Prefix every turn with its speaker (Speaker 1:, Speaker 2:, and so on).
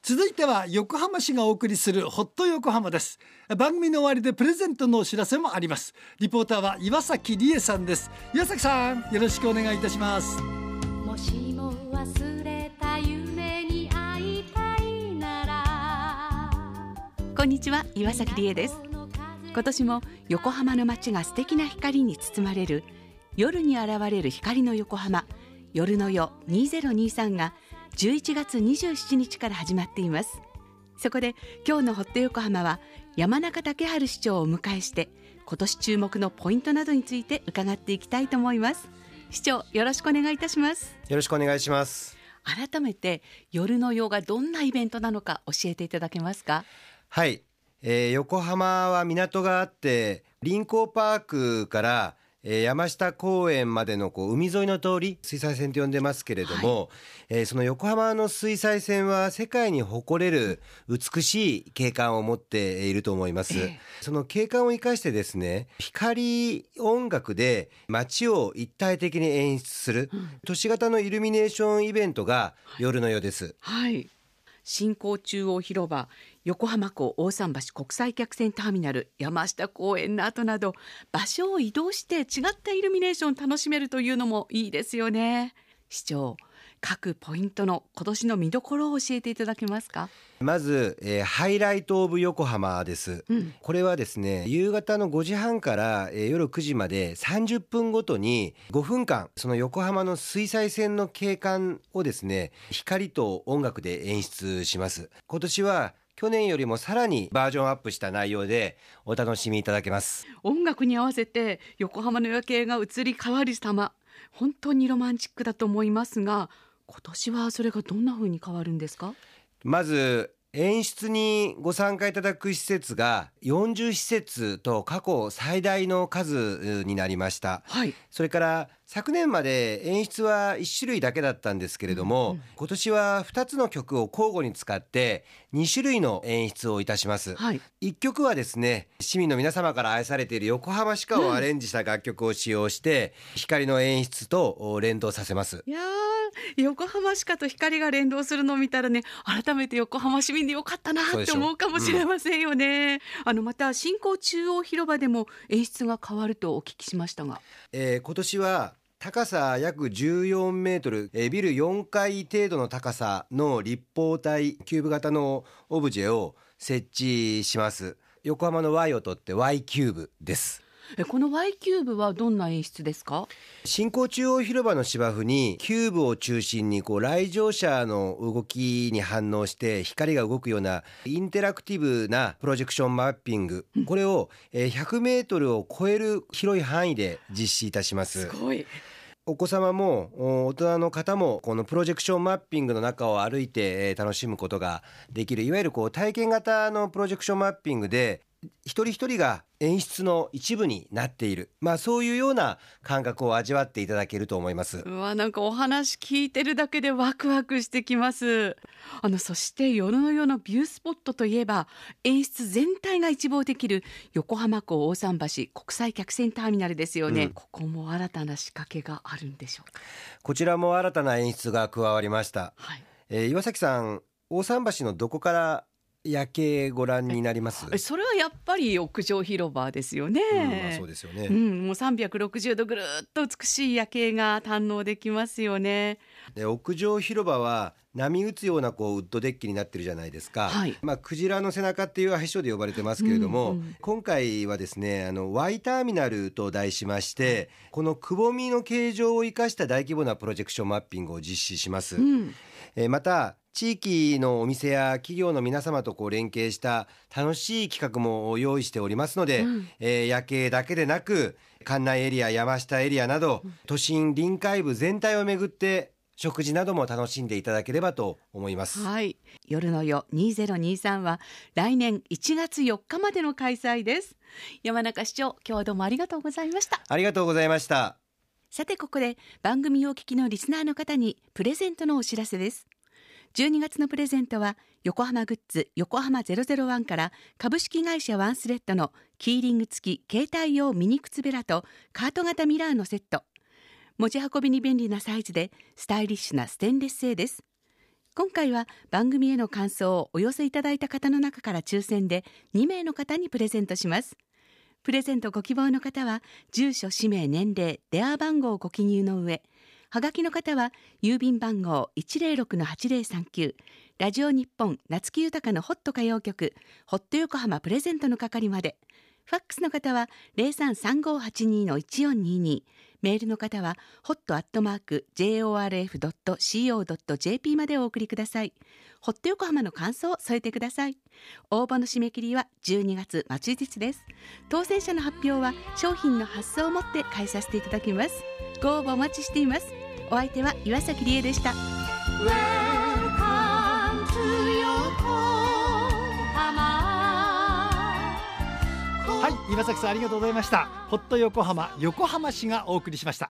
Speaker 1: 続いては横浜市がお送りするホット横浜です。番組の終わりでプレゼントのお知らせもあります。リポーターは岩崎理恵さんです。岩崎さん、よろしくお願いいたします。
Speaker 2: もしも忘れた夢に会いたいなら。
Speaker 3: こんにちは、岩崎理恵です。今年も横浜の街が素敵な光に包まれる夜に現れる光の横浜、夜の夜2023が11月27日から始まっています。そこで今日のホット横浜は山中竹春市長をお迎えして今年注目のポイントなどについて伺っていきたいと思います。市長、よろしくお願いいたします。
Speaker 4: よろしくお願いします。
Speaker 3: 改めて夜の夜がどんなイベントなのか教えていただけますか？
Speaker 4: はい、横浜は港があって臨港パークから山下公園までの海沿いの通り、水西線と呼んでますけれども、その横浜の水西線は世界に誇れる美しい景観を持っていると思います。その景観を生かしてですね、光音楽で街を一体的に演出する、都市型のイルミネーションイベントが夜の夜です。
Speaker 3: はい、新港中央広場、横浜港大桟橋国際客船ターミナル、山下公園の後など場所を移動して違ったイルミネーションを楽しめるというのもいいですよね。市長、各ポイントの今年の見どころを教えていただけますか？
Speaker 4: まず、ハイライトオブ横浜です、これはですね、夕方の5時半から、夜9時まで30分ごとに5分間その横浜の水西線の景観をですね、光と音楽で演出します。今年は去年よりもさらにバージョンアップした内容でお楽しみいただけます。
Speaker 3: 音楽に合わせて横浜の夜景が移り変わる様、本当にロマンチックだと思いますが、今年はそれがどんな風に変わるんですか？
Speaker 4: まず演出にご参加いただく施設が40施設と過去最大の数になりました、それから昨年まで演出は1種類だけだったんですけれども、今年は2つの曲を交互に使って2種類の演出をいたします、1曲はですね、市民の皆様から愛されている横浜市歌をアレンジした楽曲を使用して、光の演出と連動させます。
Speaker 3: いや横浜市歌と光が連動するのを見たらね、改めて横浜市民でよかったなって思うかもしれませんよね。また新港中央広場でも演出が変わるとお聞きしましたが、
Speaker 4: 今年は高さ約14メートル、ビル4階程度の高さの立方体キューブ型のオブジェを設置します。横浜の Y を取って Y キューブです。
Speaker 3: この Y キューブはどんな演出ですか？
Speaker 4: 新港中央広場の芝生にキューブを中心に来場者の動きに反応して光が動くようなインタラクティブなプロジェクションマッピング、これを100メートルを超える広い範囲で実施いたします。
Speaker 3: すごい。
Speaker 4: お子様も大人の方もこのプロジェクションマッピングの中を歩いて楽しむことができる、いわゆる体験型のプロジェクションマッピングで一人一人が演出の一部になっている、そういうような感覚を味わっていただけると思います。
Speaker 3: なんかお話聞いてるだけでワクワクしてきます。そして夜の夜のビュースポットといえば、演出全体が一望できる横浜港大桟橋国際客船ターミナルですよね、ここも新たな仕掛けがあるんでしょうか？
Speaker 4: こちらも新たな演出が加わりました、岩崎さん、大桟橋のどこから夜景ご覧になります？
Speaker 3: それはやっぱり屋上広場ですよね、
Speaker 4: そうですよね、
Speaker 3: もう360度ぐるっと美しい夜景が堪能できますよね。
Speaker 4: で屋上広場は波打つようなウッドデッキになってるじゃないですか、クジラの背中っていう愛称で呼ばれてますけれども、今回はですねY ターミナルと題しまして、このくぼみの形状を生かした大規模なプロジェクションマッピングを実施します、また地域のお店や企業の皆様と連携した楽しい企画も用意しておりますので、夜景だけでなく関内エリア、山下エリアなど、都心臨海部全体をめぐって食事なども楽しんでいただければと思います。
Speaker 3: 夜の夜2023は来年1月4日までの開催です。山中市長、今日はどうもありがとうございました。
Speaker 4: ありがとうございました。
Speaker 3: さてここで番組をお聞きのリスナーの方にプレゼントのお知らせです。12月のプレゼントは横浜グッズ横浜001から株式会社ワンスレッドのキーリング付き携帯用ミニ靴べらとカート型ミラーのセット、持ち運びに便利なサイズでスタイリッシュなステンレス製です。 今回は番組への感想をお寄せいただいた方の中から抽選で2名の方にプレゼントします。プレゼントご希望の方は住所、氏名、年齢、電話番号をご記入の上、はがきの方は郵便番号 106-8039 ラジオ日本夏木豊のホット歌謡曲ホット横浜プレゼントの係まで。ファックスの方は 033582-1422、 メールの方は hot@jorf.co.jp までお送りください。ホット横浜の感想を添えてください。応募の締め切りは12月末日です。当選者の発表は商品の発送をもって返させていただきます。ご応募お待ちしています。お相手は岩崎理恵でした。
Speaker 2: Welcome to 横浜。
Speaker 1: はい、岩崎さんありがとうございました。ホット横浜、横浜市がお送りしました。